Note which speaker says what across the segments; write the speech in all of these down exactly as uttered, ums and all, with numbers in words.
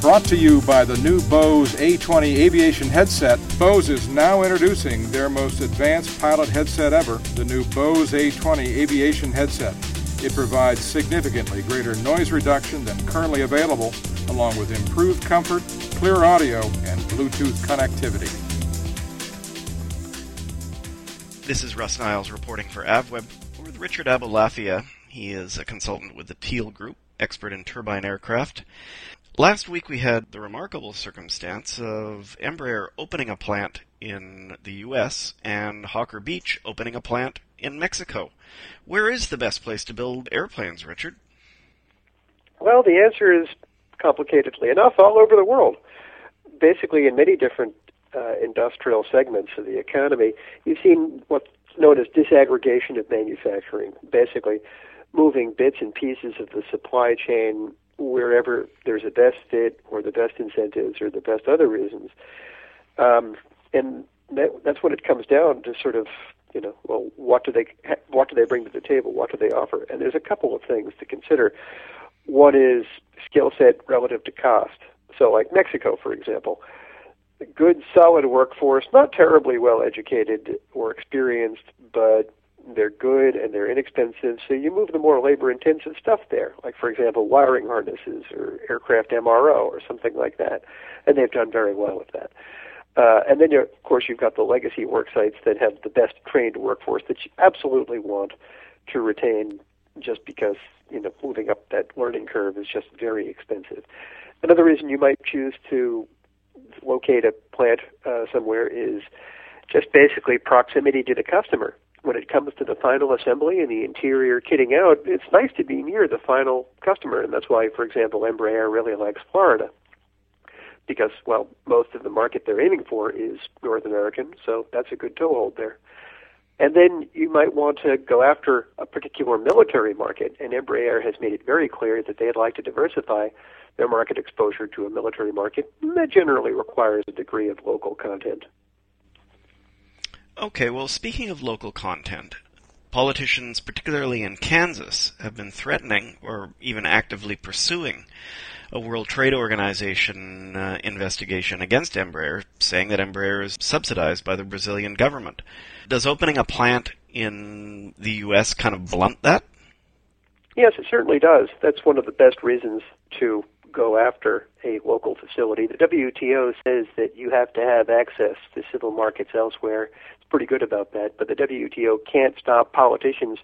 Speaker 1: Brought to you by the new Bose A twenty aviation headset, Bose is now introducing their most advanced pilot headset ever, the new Bose A twenty aviation headset. It provides significantly greater noise reduction than currently available, along with improved comfort, clear audio, and Bluetooth connectivity.
Speaker 2: This is Russ Niles reporting for AvWeb. We're with Richard Abulafia. He is a consultant with the Teal Group, expert in turbine aircraft. Last week we had the remarkable circumstance of Embraer opening a plant in the U S and Hawker Beach opening a plant in Mexico. Where is the best place to build airplanes, Richard?
Speaker 3: Well, the answer is, complicatedly enough, all over the world. Basically, in many different uh, industrial segments of the economy, you've seen what's known as disaggregation of manufacturing, basically moving bits and pieces of the supply chain wherever there's a best fit or the best incentives or the best other reasons. Um, and that, that's when it comes down to sort of, you know, well, what do they what do they bring to the table? What do they offer? And there's a couple of things to consider. One is skill set relative to cost. So like Mexico, for example, a good, solid workforce, not terribly well educated or experienced, but they're good and they're inexpensive, so you move the more labor-intensive stuff there, like, for example, wiring harnesses or aircraft M R O or something like that, and they've done very well with that. Uh, and then, of course, you've got the legacy work sites that have the best trained workforce that you absolutely want to retain just because, you know, moving up that learning curve is just very expensive. Another reason you might choose to locate a plant uh, somewhere is just basically proximity to the customer. When it comes to the final assembly and the interior kitting out, it's nice to be near the final customer, and that's why, for example, Embraer really likes Florida, because, well, most of the market they're aiming for is North American, so that's a good toehold there. And then you might want to go after a particular military market, and Embraer has made it very clear that they'd like to diversify their market exposure to a military market. And that generally requires a degree of local content.
Speaker 2: Okay, well, speaking of local content, politicians, particularly in Kansas, have been threatening or even actively pursuing a World Trade Organization uh, investigation against Embraer, saying that Embraer is subsidized by the Brazilian government. Does opening a plant in the U S kind of blunt that?
Speaker 3: Yes, it certainly does. That's one of the best reasons to go after a local facility. The W T O says that you have to have access to civil markets elsewhere. It's pretty good about that, but the W T O can't stop politicians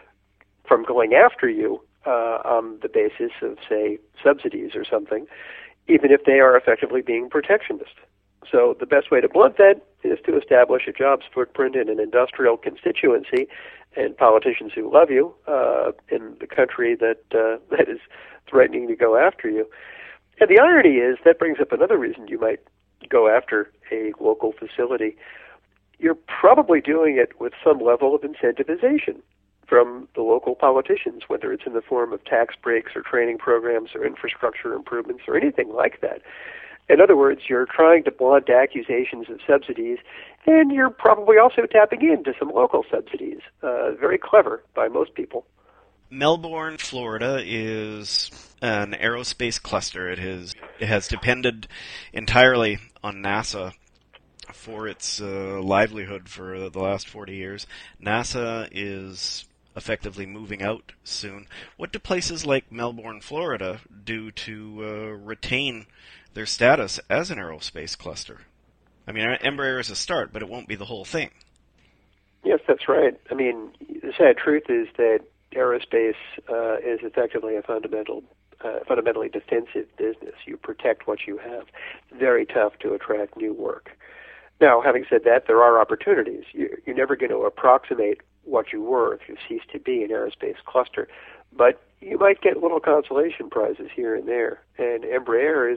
Speaker 3: from going after you uh, on the basis of, say, subsidies or something, even if they are effectively being protectionist. So the best way to blunt that is to establish a jobs footprint in an industrial constituency and politicians who love you uh, in the country that uh, that is threatening to go after you. And the irony is that brings up another reason you might go after a local facility. You're probably doing it with some level of incentivization from the local politicians, whether it's in the form of tax breaks or training programs or infrastructure improvements or anything like that. In other words, you're trying to blunt accusations of subsidies, and you're probably also tapping into some local subsidies. Uh, very clever by most people.
Speaker 2: Melbourne, Florida is an aerospace cluster. It has, it has depended entirely on NASA for its uh, livelihood for the last forty years. NASA is effectively moving out soon. What do places like Melbourne, Florida do to uh, retain their status as an aerospace cluster? I mean, Embraer is a start, but it won't be the whole thing.
Speaker 3: Yes, that's right. I mean, the sad truth is that aerospace uh, is effectively a fundamental, uh, fundamentally defensive business. You protect what you have. It's very tough to attract new work. Now, having said that, there are opportunities. You, you're never going to approximate what you were if you cease to be an aerospace cluster, but you might get little consolation prizes here and there. And Embraer is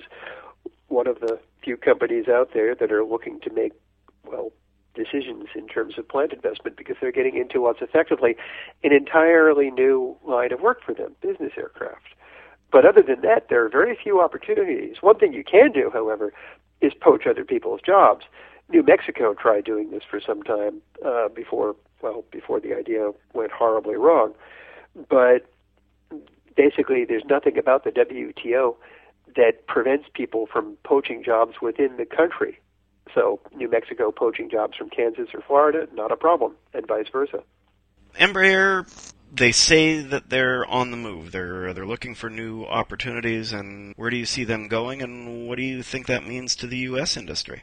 Speaker 3: one of the few companies out there that are looking to make, well, decisions in terms of plant investment because they're getting into what's effectively an entirely new line of work for them, business aircraft. But other than that, there are very few opportunities. One thing you can do, however, is poach other people's jobs. New Mexico tried doing this for some time uh, before, well, before the idea went horribly wrong. But basically, there's nothing about the W T O that prevents people from poaching jobs within the country. So New Mexico poaching jobs from Kansas or Florida, not a problem, and vice versa.
Speaker 2: Embraer, they say that they're on the move. They're they're looking for new opportunities, and where do you see them going, and what do you think that means to the U S industry?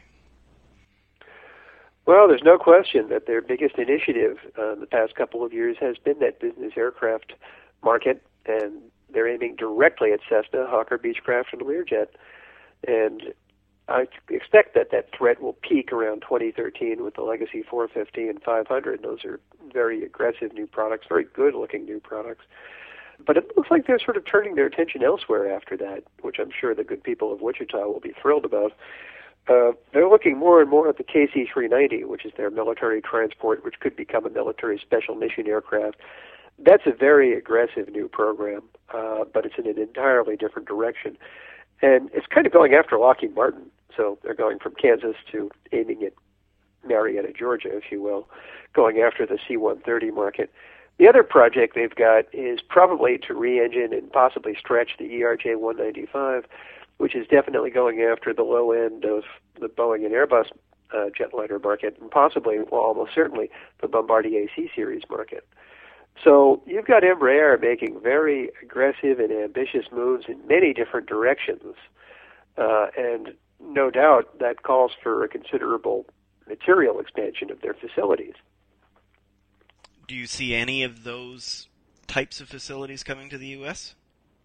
Speaker 3: Well, there's no question that their biggest initiative uh, in the past couple of years has been that business aircraft market, and they're aiming directly at Cessna, Hawker Beechcraft, and Learjet. And I expect that that threat will peak around twenty thirteen with the Legacy four fifty and five hundred. Those are very aggressive new products, very good-looking new products. But it looks like they're sort of turning their attention elsewhere after that, which I'm sure the good people of Wichita will be thrilled about. Uh, they're looking more and more at the K C three ninety, which is their military transport, which could become a military special mission aircraft. That's a very aggressive new program, uh, but it's in an entirely different direction. And it's kind of going after Lockheed Martin. So they're going from Kansas to aiming at Marietta, Georgia, if you will, going after the C one thirty market. The other project they've got is probably to re-engine and possibly stretch the E R J one ninety-five, which is definitely going after the low end of the Boeing and Airbus uh, jetliner market, and possibly, well, almost certainly, the Bombardier C-Series market. So you've got Embraer making very aggressive and ambitious moves in many different directions, uh, and no doubt that calls for a considerable material expansion of their facilities.
Speaker 2: Do you see any of those types of facilities coming to the U S?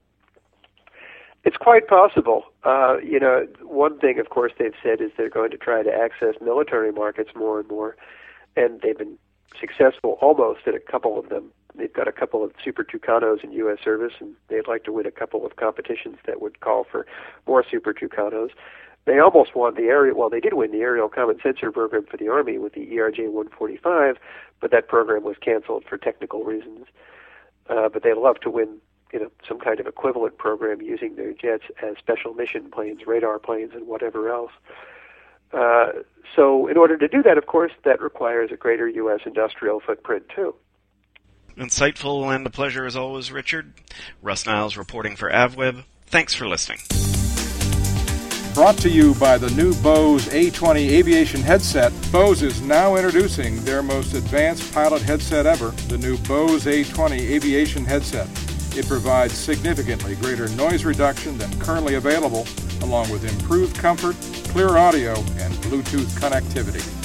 Speaker 3: It's quite possible. Uh, you know, one thing, of course, they've said is they're going to try to access military markets more and more, and they've been successful almost at a couple of them. They've got a couple of Super Tucanos in U S service, and they'd like to win a couple of competitions that would call for more Super Tucanos. They almost won the aerial, well, they did win the aerial common sensor program for the Army with the E R J one forty-five, but that program was canceled for technical reasons. Uh, but they'd love to win, you know, some kind of equivalent program using their jets as special mission planes, radar planes, and whatever else. Uh, so in order to do that, of course, that requires a greater U S industrial footprint, too.
Speaker 2: Insightful and a pleasure as always, Richard. Russ Niles reporting for AvWeb. Thanks for listening.
Speaker 1: Brought to you by the new Bose A twenty aviation headset, Bose is now introducing their most advanced pilot headset ever, the new Bose A twenty aviation headset. It provides significantly greater noise reduction than currently available, along with improved comfort, clear audio, and Bluetooth connectivity.